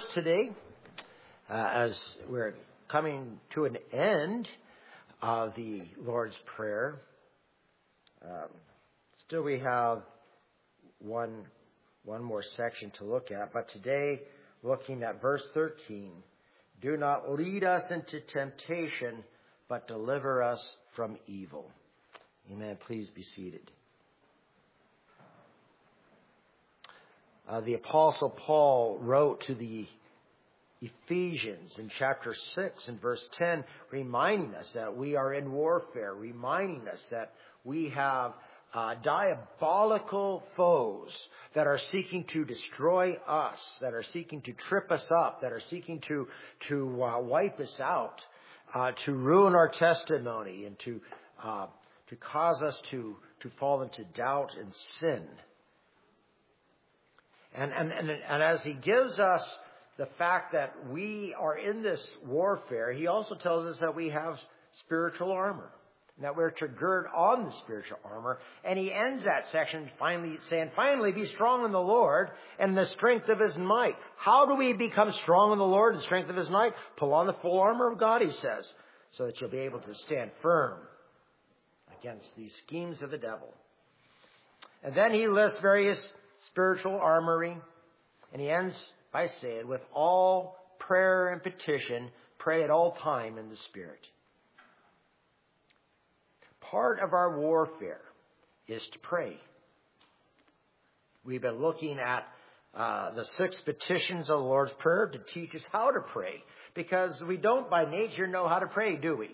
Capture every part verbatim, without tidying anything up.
today, uh, as we're coming to an end of the Lord's Prayer. Um, still we have one, one more section to look at, but today looking at verse thirteen. Do not lead us into temptation, but deliver us from evil. Amen. Please be seated. Uh, the Apostle Paul wrote to the Ephesians in chapter six and verse ten, reminding us that we are in warfare, reminding us that we have uh, diabolical foes that are seeking to destroy us, that are seeking to trip us up, that are seeking to, to uh, wipe us out, uh, to ruin our testimony, and to, uh, to cause us to, to fall into doubt and sin. And, and, and, and as he gives us the fact that we are in this warfare, he also tells us that we have spiritual armor, and that we're to gird on the spiritual armor. And he ends that section finally saying, finally, be strong in the Lord and the strength of his might. How do we become strong in the Lord and the strength of his might? Pull on the full armor of God, he says, so that you'll be able to stand firm against these schemes of the devil. And then he lists various spiritual armory, and he ends by saying, with all prayer and petition, pray at all time in the Spirit. Part of our warfare is to pray. We've been looking at uh, the six petitions of the Lord's Prayer to teach us how to pray, because we don't by nature know how to pray, do we?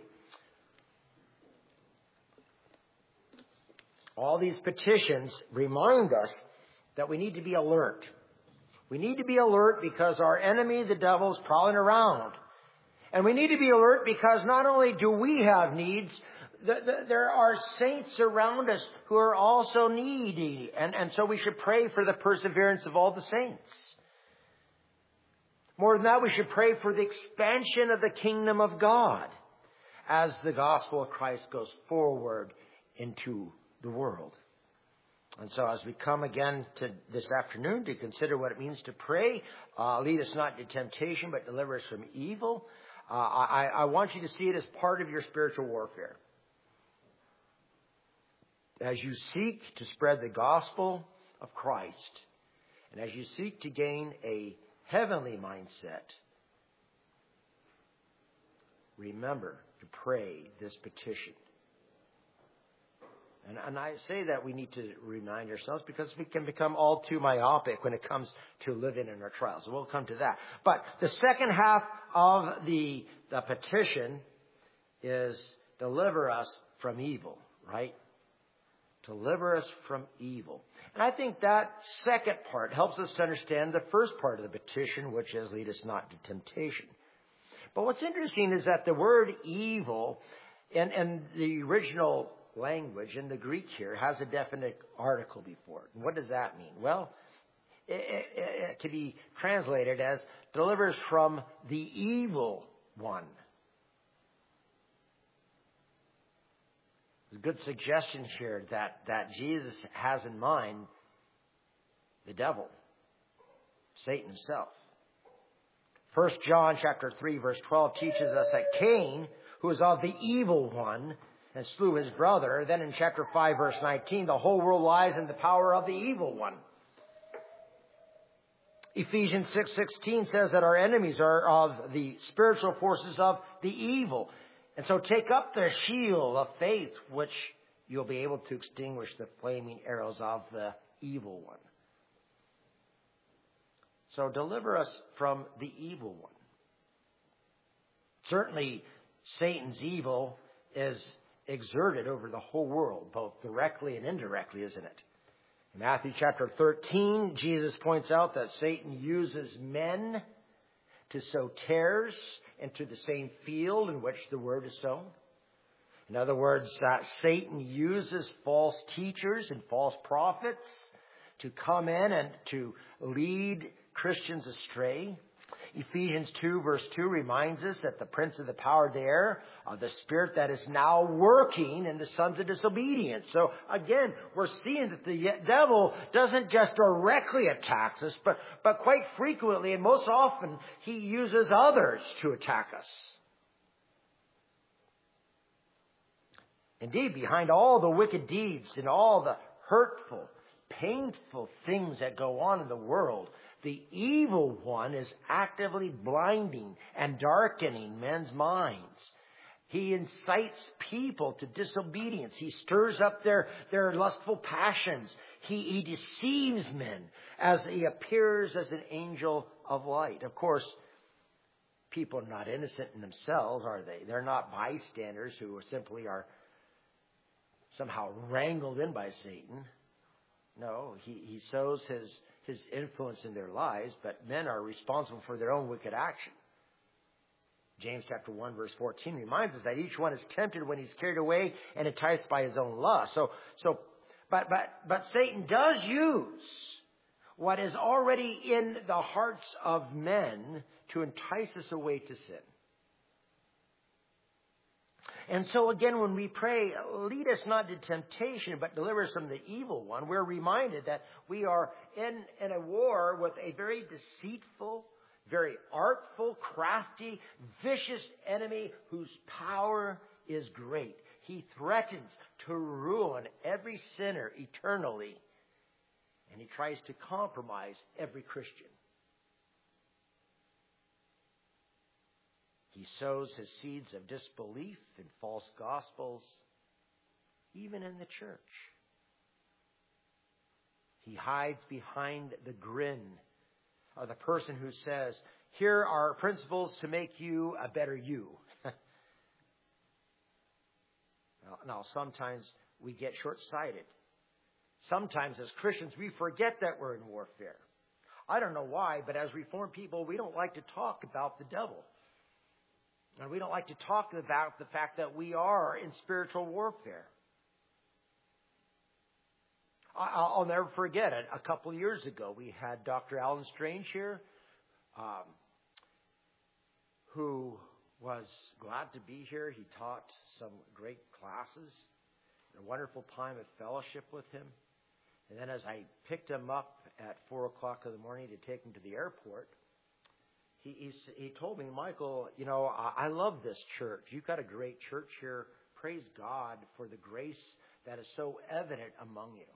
All these petitions remind us that we need to be alert. We need to be alert because our enemy, the devil, is prowling around. And we need to be alert because not only do we have needs, the, the, there are saints around us who are also needy. And, and so we should pray for the perseverance of all the saints. More than that, we should pray for the expansion of the kingdom of God as the gospel of Christ goes forward into the world. And so as we come again to this afternoon to consider what it means to pray, uh, lead us not into temptation, but deliver us from evil, uh, I, I want you to see it as part of your spiritual warfare. As you seek to spread the gospel of Christ, and as you seek to gain a heavenly mindset, remember to pray this petition. And, and I say that we need to remind ourselves because we can become all too myopic when it comes to living in our trials. So we'll come to that. But the second half of the, the petition is deliver us from evil, right? Deliver us from evil. And I think that second part helps us to understand the first part of the petition, which is lead us not to temptation. But what's interesting is that the word evil in, in the original language in the Greek here has a definite article before it. And what does that mean? Well, it, it, it can be translated as delivers from the evil one. There's a good suggestion here that, that Jesus has in mind the devil, Satan himself. First John chapter three verse twelve teaches us that Cain, who is of the evil one, and slew his brother. Then in chapter five, verse nineteen, the whole world lies in the power of the evil one. Ephesians six sixteen says that our enemies are of the spiritual forces of the evil. And so take up the shield of faith, which you'll be able to extinguish the flaming arrows of the evil one. So deliver us from the evil one. Certainly, Satan's evil is exerted over the whole world, both directly and indirectly, isn't it? In Matthew chapter thirteen, Jesus points out that Satan uses men to sow tares into the same field in which the word is sown. In other words, uh, Satan uses false teachers and false prophets to come in and to lead Christians astray. Ephesians two verse two reminds us that the prince of the power of the air, uh, the spirit that is now working in the sons of disobedience. So again, we're seeing that the devil doesn't just directly attack us, but, but quite frequently and most often he uses others to attack us. Indeed, behind all the wicked deeds and all the hurtful, painful things that go on in the world, the evil one is actively blinding and darkening men's minds. He incites people to disobedience. He stirs up their, their lustful passions. He, he deceives men as he appears as an angel of light. Of course, people are not innocent in themselves, are they? They're not bystanders who simply are somehow wrangled in by Satan. No, he, he sows his, his influence in their lives, but men are responsible for their own wicked action. James chapter one verse fourteen reminds us that each one is tempted when he's carried away and enticed by his own lust. So, so, but, but, but Satan does use what is already in the hearts of men to entice us away to sin. And so again, when we pray, lead us not to temptation, but deliver us from the evil one, we're reminded that we are in, in a war with a very deceitful, very artful, crafty, vicious enemy whose power is great. He threatens to ruin every sinner eternally, and he tries to compromise every Christian. He sows his seeds of disbelief in false gospels, even in the church. He hides behind the grin of the person who says, here are principles to make you a better you. now, now, sometimes we get short-sighted. Sometimes as Christians, we forget that we're in warfare. I don't know why, but as Reformed people, we don't like to talk about the devil. And we don't like to talk about the fact that we are in spiritual warfare. I'll never forget it. A couple of years ago, we had Doctor Alan Strange here, um, who was glad to be here. He taught some great classes, a wonderful time of fellowship with him. And then as I picked him up at four o'clock in the morning to take him to the airport, He, he, he told me, Michael, you know, I, I love this church. You've got a great church here. Praise God for the grace that is so evident among you.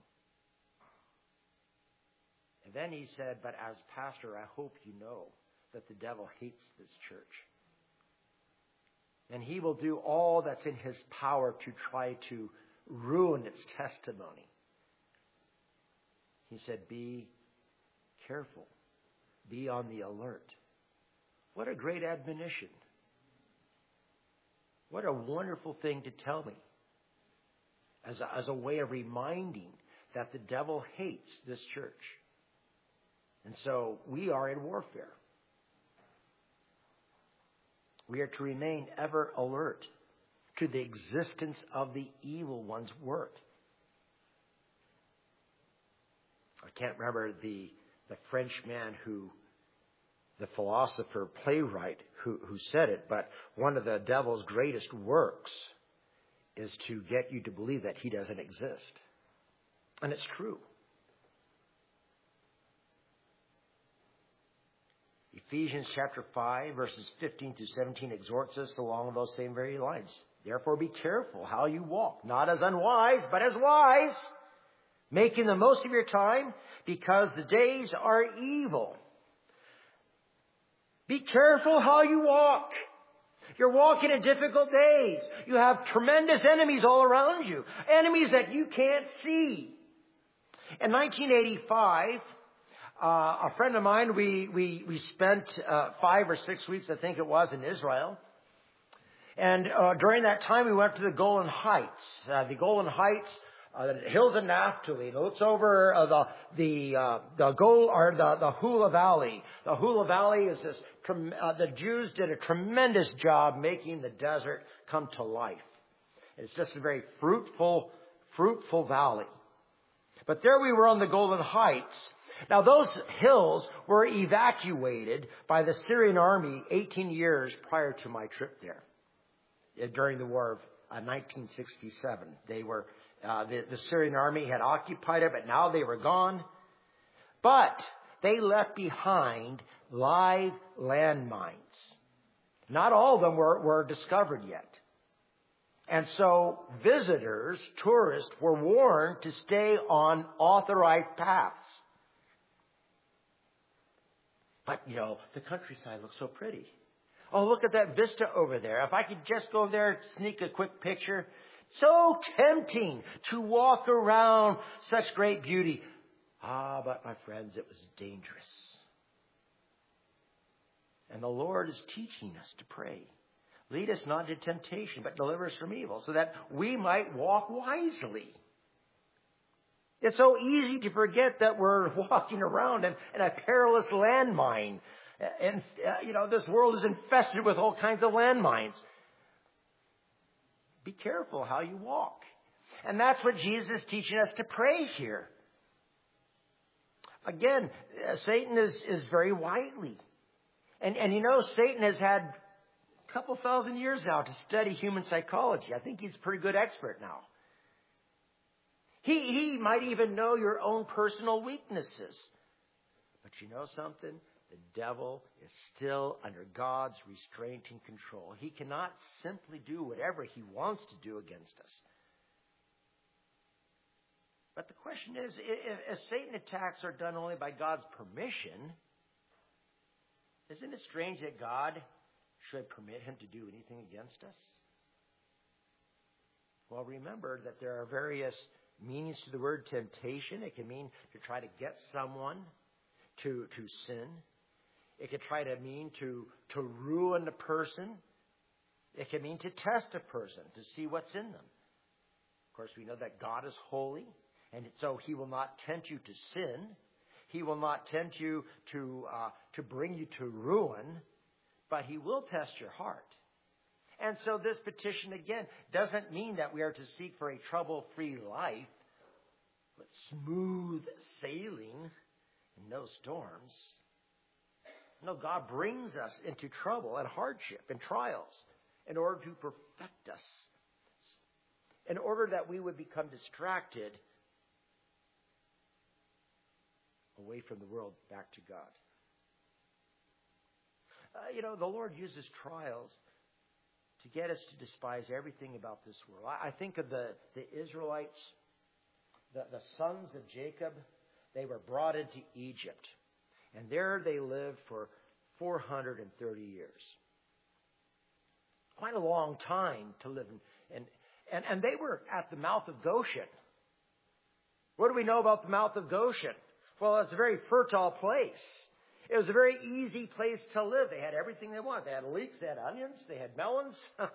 And then he said, but as pastor, I hope you know that the devil hates this church. And he will do all that's in his power to try to ruin its testimony. He said, be careful. Be on the alert. What a great admonition. What a wonderful thing to tell me as a, as a way of reminding that the devil hates this church. And so we are in warfare. We are to remain ever alert to the existence of the evil one's work. I can't remember the, the French man who the philosopher, playwright who, who said it, but one of the devil's greatest works is to get you to believe that he doesn't exist. And it's true. Ephesians chapter five, verses fifteen through seventeen exhorts us along those same very lines. Therefore be careful how you walk, not as unwise, but as wise, making the most of your time, because the days are evil. Be careful how you walk. You're walking in difficult days. You have tremendous enemies all around you. Enemies that you can't see. In nineteen eighty-five, uh, a friend of mine, we, we, we spent uh, five or six weeks, I think it was, in Israel. And uh, during that time, we went to the Golan Heights. Uh, the Golan Heights, uh, the hills of Naphtali. It looks over uh, the the uh, the Gol or the the Hula Valley. The Hula Valley is this. Uh, the Jews did a tremendous job making the desert come to life. It's just a very fruitful, fruitful valley. But there we were on the Golan Heights, Now, those hills were evacuated by the Syrian army eighteen years prior to my trip there, during the war of uh, nineteen sixty-seven. They were, uh, the, the Syrian army had occupied it, but now they were gone. But they left behind live landmines. Not all of them were, were discovered yet. And so visitors, tourists, were warned to stay on authorized paths. But, you know, the countryside looks so pretty. Oh, look at that vista over there. If I could just go there, sneak a quick picture. So tempting to walk around such great beauty. Ah, but my friends, it was dangerous. And the Lord is teaching us to pray. Lead us not into temptation, but deliver us from evil, so that we might walk wisely. It's so easy to forget that we're walking around in, in a perilous landmine. And, uh, you know, this world is infested with all kinds of landmines. Be careful how you walk. And that's what Jesus is teaching us to pray here. Again, uh, Satan is, is very wily. And, and you know, Satan has had a couple thousand years now to study human psychology. I think he's a pretty good expert now. He, he might even know your own personal weaknesses. But you know something? The devil is still under God's restraint and control. He cannot simply do whatever he wants to do against us. But the question is, if, if Satan attacks are done only by God's permission, isn't it strange that God should permit him to do anything against us? Well, remember that there are various meanings to the word temptation. It can mean to try to get someone to, to sin. It can try to mean to, to ruin a person. It can mean to test a person, to see what's in them. Of course, we know that God is holy, and so he will not tempt you to sin. He will not tempt you to uh, to bring you to ruin, but he will test your heart. And so this petition, again, doesn't mean that we are to seek for a trouble-free life, but smooth sailing and no storms. No, God brings us into trouble and hardship and trials in order to perfect us, in order that we would become distracted away from the world, back to God. Uh, you know, the Lord uses trials to get us to despise everything about this world. I, I think of the, the Israelites, the, the sons of Jacob. They were brought into Egypt, and there they lived for four hundred thirty years. Quite a long time to live in. And, and, and they were at the mouth of Goshen. What do we know about the mouth of Goshen? Well, it's a very fertile place. It was a very easy place to live. They had everything they wanted. They had leeks, they had onions, they had melons.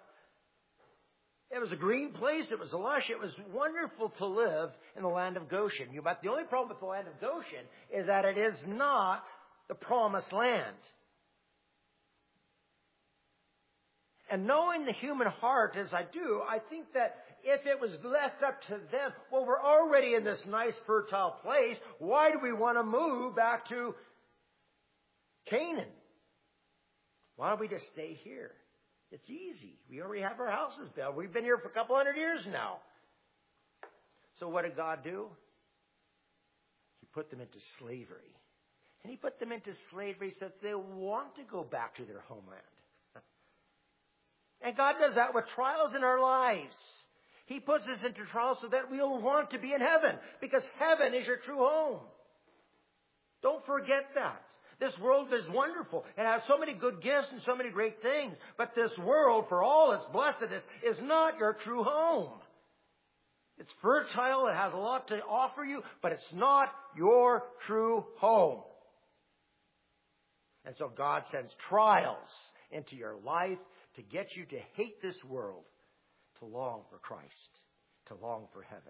It was a green place. It was lush. It was wonderful to live in the land of Goshen. But the only problem with the land of Goshen is that it is not the promised land. And knowing the human heart as I do, I think that if it was left up to them, well, we're already in this nice fertile place. Why do we want to move back to Canaan? Why don't we just stay here? It's easy. We already have our houses built. We've been here for a couple hundred years now. So what did God do? He put them into slavery. And he put them into slavery so that they want to go back to their homeland. And God does that with trials in our lives. He puts us into trials so that we'll want to be in heaven, because heaven is your true home. Don't forget that. This world is wonderful. It has so many good gifts and so many great things. But this world, for all its blessedness, is not your true home. It's fertile. It has a lot to offer you, but it's not your true home. And so God sends trials into your life to get you to hate this world, to long for Christ, to long for heaven.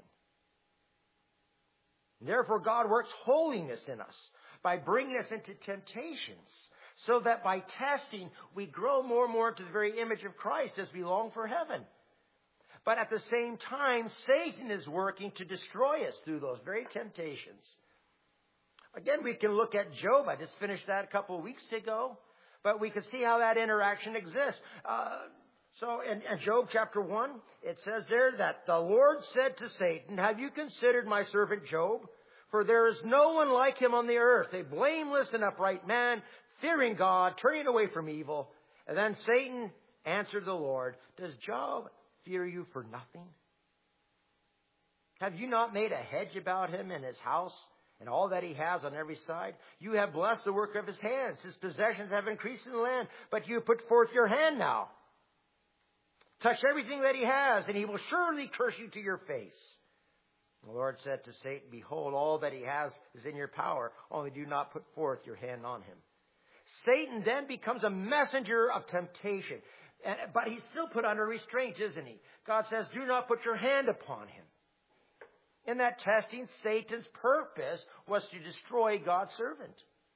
And therefore, God works holiness in us by bringing us into temptations, so that by testing, we grow more and more into the very image of Christ as we long for heaven. But at the same time, Satan is working to destroy us through those very temptations. Again, we can look at Job. I just finished that a couple of weeks ago. But we can see how that interaction exists. Uh, so in, in Job chapter one, it says there that the Lord said to Satan, have you considered my servant Job? For there is no one like him on the earth, a blameless and upright man, fearing God, turning away from evil. And then Satan answered the Lord, does Job fear you for nothing? Have you not made a hedge about him and his house and all that he has on every side? You have blessed the work of his hands. His possessions have increased in the land, but you put forth your hand now. Touch everything that he has, and he will surely curse you to your face. The Lord said to Satan, behold, all that he has is in your power, only do not put forth your hand on him. Satan then becomes a messenger of temptation, but he's still put under restraint, isn't he? God says, do not put your hand upon him. In that testing, Satan's purpose was to destroy God's servant.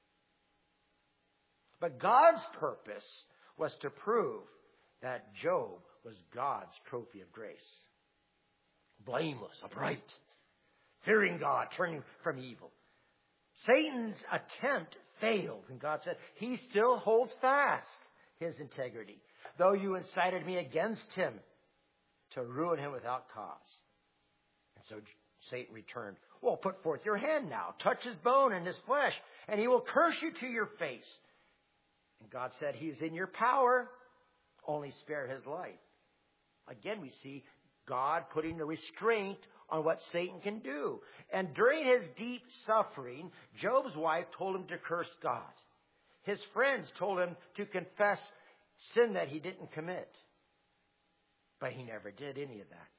But God's purpose was to prove that Job was God's trophy of grace. Blameless, upright, fearing God, turning from evil. Satan's attempt failed, and God said, he still holds fast his integrity, though you incited me against him to ruin him without cause. And so Satan returned, well, put forth your hand now, touch his bone and his flesh, and he will curse you to your face. And God said, he is in your power, only spare his life. Again, we see God putting a restraint on what Satan can do. And during his deep suffering, Job's wife told him to curse God. His friends told him to confess sin that he didn't commit. But he never did any of that.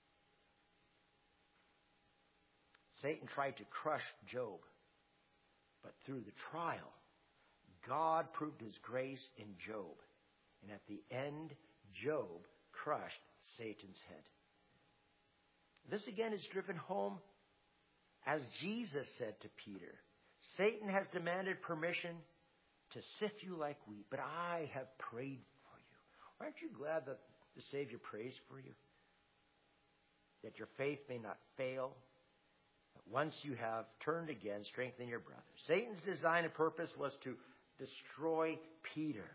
Satan tried to crush Job. But through the trial, God proved his grace in Job. And at the end, Job crushed Satan's head. This again is driven home as Jesus said to Peter, Satan has demanded permission to sift you like wheat, but I have prayed for you. Aren't you glad that the Savior prays for you? That your faith may not fail. That once you have turned again, strengthen your brothers. Satan's design and purpose was to destroy Peter.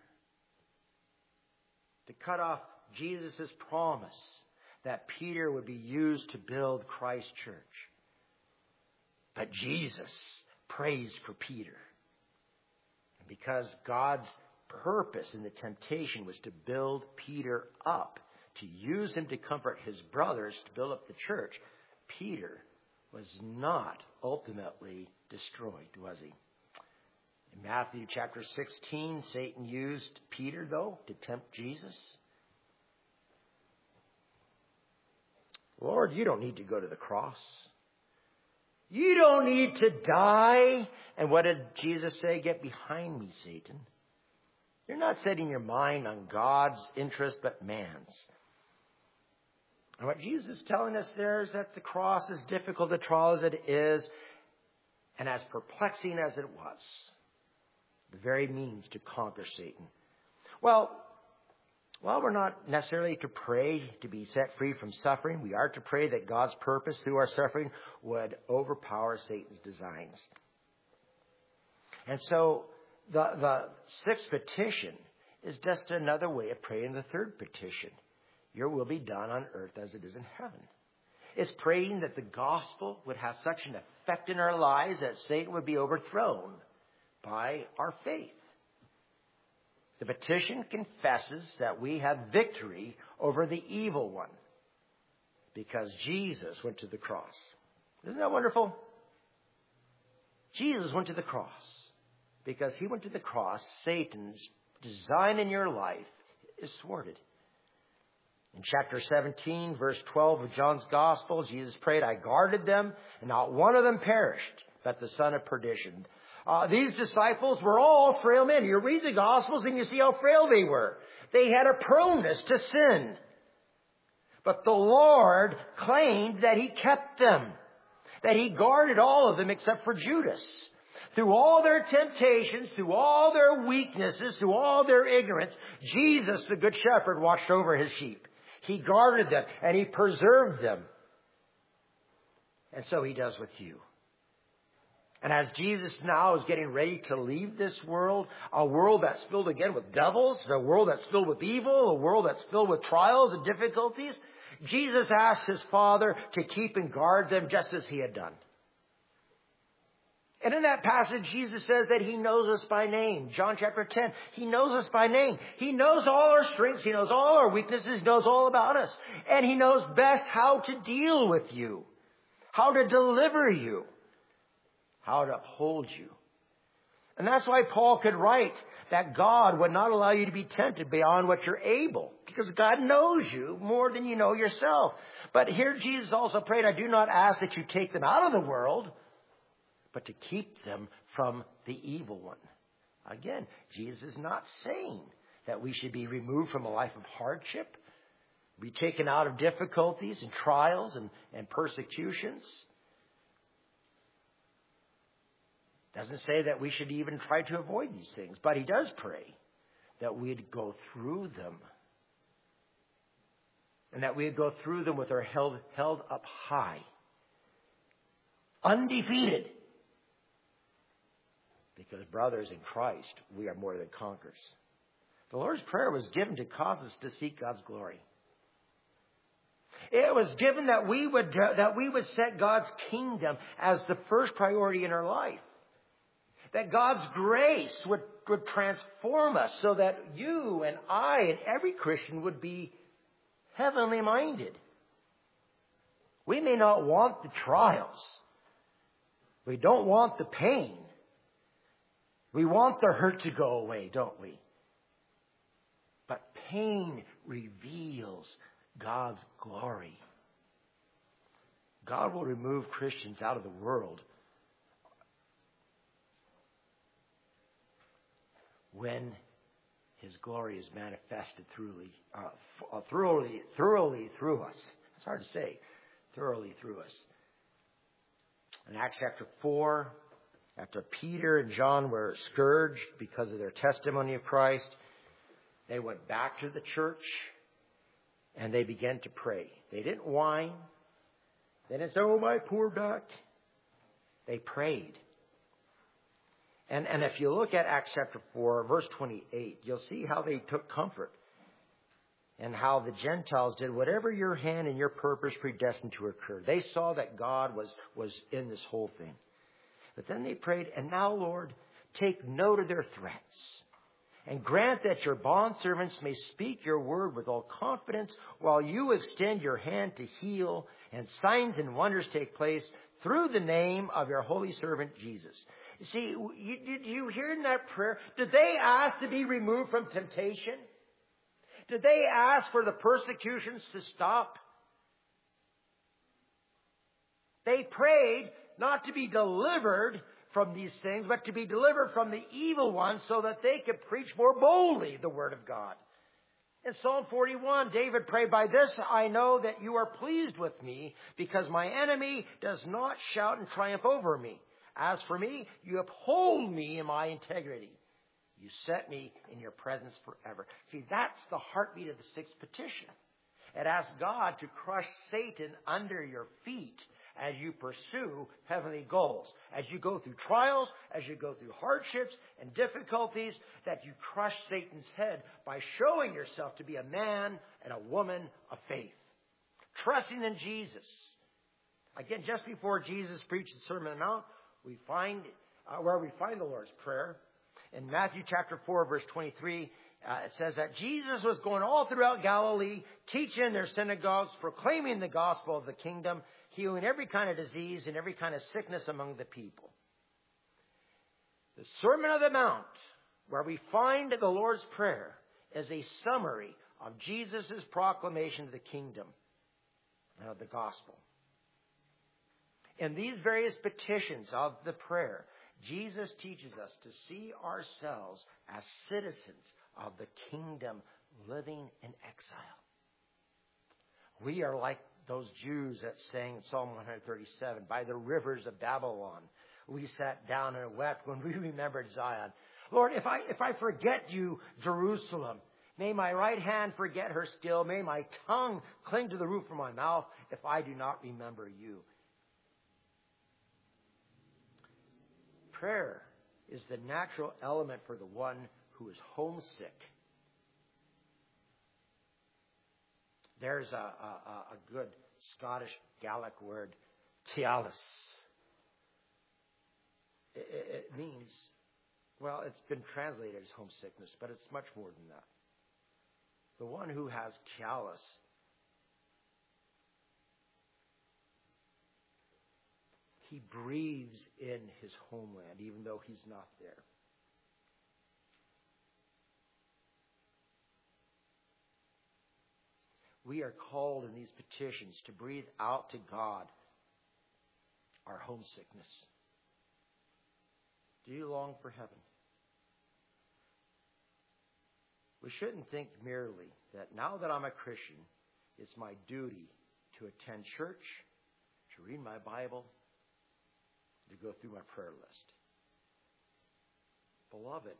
To cut off Jesus' promise that Peter would be used to build Christ's church. But Jesus prays for Peter. And because God's purpose in the temptation was to build Peter up, to use him to comfort his brothers, to build up the church, Peter was not ultimately destroyed, was he? In Matthew chapter sixteen, Satan used Peter, though, to tempt Jesus. Lord, you don't need to go to the cross. You don't need to die. And what did Jesus say? Get behind me, Satan. You're not setting your mind on God's interest, but man's. And what Jesus is telling us there is that the cross, as difficult a trial as it is, and as perplexing as it was, the very means to conquer Satan. Well, while we're not necessarily to pray to be set free from suffering, we are to pray that God's purpose through our suffering would overpower Satan's designs. And so the, the sixth petition is just another way of praying the third petition. Your will be done on earth as it is in heaven. It's praying that the gospel would have such an effect in our lives that Satan would be overthrown by our faith. The petition confesses that we have victory over the evil one because Jesus went to the cross. Isn't that wonderful? Jesus went to the cross. Because he went to the cross, Satan's design in your life is thwarted. In chapter seventeen, verse twelve of John's Gospel, Jesus prayed, I guarded them, and not one of them perished, but the son of perdition. Uh, these disciples were all frail men. You read the Gospels and you see how frail they were. They had a proneness to sin. But the Lord claimed that he kept them, that he guarded all of them except for Judas. Through all their temptations, through all their weaknesses, through all their ignorance, Jesus, the Good Shepherd, watched over his sheep. He guarded them and he preserved them. And so he does with you. And as Jesus now is getting ready to leave this world, a world that's filled again with devils, a world that's filled with evil, a world that's filled with trials and difficulties, Jesus asks his Father to keep and guard them just as he had done. And in that passage, Jesus says that he knows us by name. John chapter ten, he knows us by name. He knows all our strengths. He knows all our weaknesses. He knows all about us. And he knows best how to deal with you, how to deliver you, how to uphold you. And that's why Paul could write that God would not allow you to be tempted beyond what you're able, because God knows you more than you know yourself. But here Jesus also prayed, I do not ask that you take them out of the world, but to keep them from the evil one. Again, Jesus is not saying that we should be removed from a life of hardship, be taken out of difficulties and trials and, and persecutions. Doesn't say that we should even try to avoid these things, but he does pray that we'd go through them. And that we'd go through them with our held, held up high. Undefeated. Because, brothers in Christ, we are more than conquerors. The Lord's Prayer was given to cause us to seek God's glory. It was given that we would, that we would set God's kingdom as the first priority in our life. That God's grace would, would transform us so that you and I and every Christian would be heavenly minded. We may not want the trials. We don't want the pain. We want the hurt to go away, don't we? But pain reveals God's glory. God will remove Christians out of the world when his glory is manifested thoroughly, uh, thoroughly, thoroughly through us. It's hard to say, thoroughly through us. In Acts chapter four, after Peter and John were scourged because of their testimony of Christ, they went back to the church and they began to pray. They didn't whine. They didn't say, oh, my poor back. They prayed. And, and if you look at Acts chapter four, verse twenty-eight, you'll see how they took comfort and how the Gentiles did whatever your hand and your purpose predestined to occur. They saw that God was, was in this whole thing. But then they prayed, and now, Lord, take note of their threats and grant that your bondservants may speak your word with all confidence while you extend your hand to heal and signs and wonders take place through the name of your holy servant Jesus. You see, you, did you hear in that prayer? Did they ask to be removed from temptation? Did they ask for the persecutions to stop? They prayed not to be delivered from these things, but to be delivered from the evil one so that they could preach more boldly the word of God. In Psalm forty-one, David prayed, by this I know that you are pleased with me, because my enemy does not shout and triumph over me. As for me, you uphold me in my integrity. You set me in your presence forever. See, that's the heartbeat of the sixth petition. It asks God to crush Satan under your feet as you pursue heavenly goals. As you go through trials, as you go through hardships and difficulties, that you crush Satan's head by showing yourself to be a man and a woman of faith. Trusting in Jesus. Again, just before Jesus preached the Sermon on the Mount, we find uh, where we find the Lord's Prayer. In Matthew chapter four, verse twenty-three, uh, it says that Jesus was going all throughout Galilee, teaching in their synagogues, proclaiming the gospel of the kingdom, healing every kind of disease and every kind of sickness among the people. The Sermon on the Mount, where we find the Lord's Prayer, is a summary of Jesus' proclamation of the kingdom and of the gospel. In these various petitions of the prayer, Jesus teaches us to see ourselves as citizens of the kingdom living in exile. We are like those Jews that sang in Psalm one thirty-seven, by the rivers of Babylon, we sat down and wept when we remembered Zion. Lord, if I, if I forget you, Jerusalem, may my right hand forget her still. May my tongue cling to the roof of my mouth if I do not remember you. prayer is the natural element for the one who is homesick. There's a, a, a good Scottish Gaelic word, tialis. It, it means, well, it's been translated as homesickness, but it's much more than that. The one who has tialis he breathes in his homeland, even though he's not there. We are called in these petitions to breathe out to God our homesickness. Do you long for heaven? We shouldn't think merely that now that I'm a Christian, it's my duty to attend church, to read my Bible, to go through my prayer list. Beloved,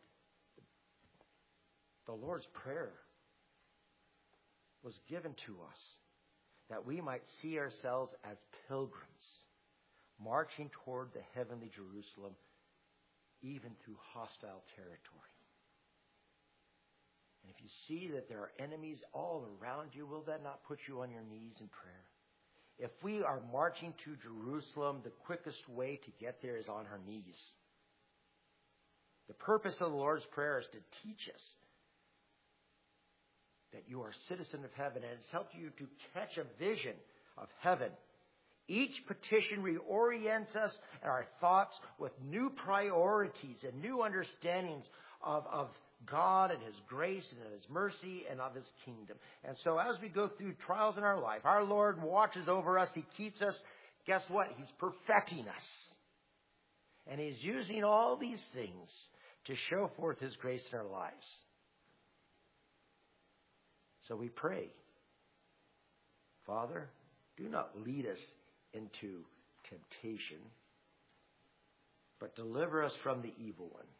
the Lord's Prayer was given to us that we might see ourselves as pilgrims marching toward the heavenly Jerusalem, even through hostile territory. And if you see that there are enemies all around you, will that not put you on your knees in prayer? If we are marching to Jerusalem, the quickest way to get there is on our knees. The purpose of the Lord's Prayer is to teach us that you are a citizen of heaven, and it's helped you to catch a vision of heaven. Each petition reorients us and our thoughts with new priorities and new understandings of, of God and His grace and His mercy and of His kingdom. And so as we go through trials in our life, our Lord watches over us. He keeps us. Guess what? He's perfecting us. And He's using all these things to show forth His grace in our lives. So we pray, Father, do not lead us into temptation, but deliver us from the evil one.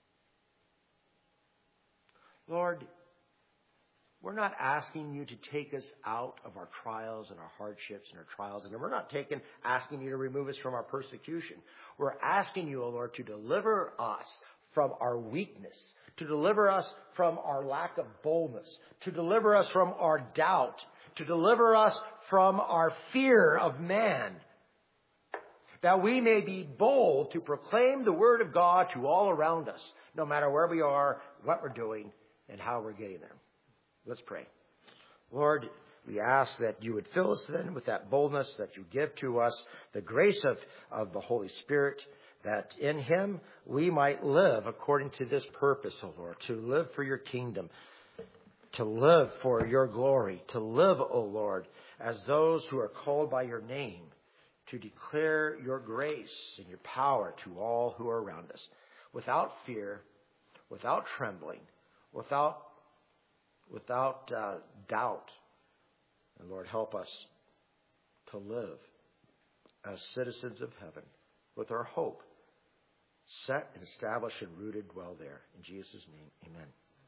Lord, we're not asking you to take us out of our trials and our hardships and our trials, and we're not taking, asking you to remove us from our persecution. We're asking you, O Lord, to deliver us from our weakness, to deliver us from our lack of boldness, to deliver us from our doubt, to deliver us from our fear of man, that we may be bold to proclaim the word of God to all around us, no matter where we are, what we're doing, and how we're getting there. Let's pray. Lord, we ask that you would fill us then with that boldness, that you give to us the grace of, of the Holy Spirit, that in Him we might live according to this purpose, O Lord, to live for your kingdom, to live for your glory, to live, O Lord, as those who are called by your name, to declare your grace and your power to all who are around us, without fear, without trembling, without without uh, doubt. And Lord, help us to live as citizens of heaven with our hope set and established and rooted well there. In Jesus' name, amen.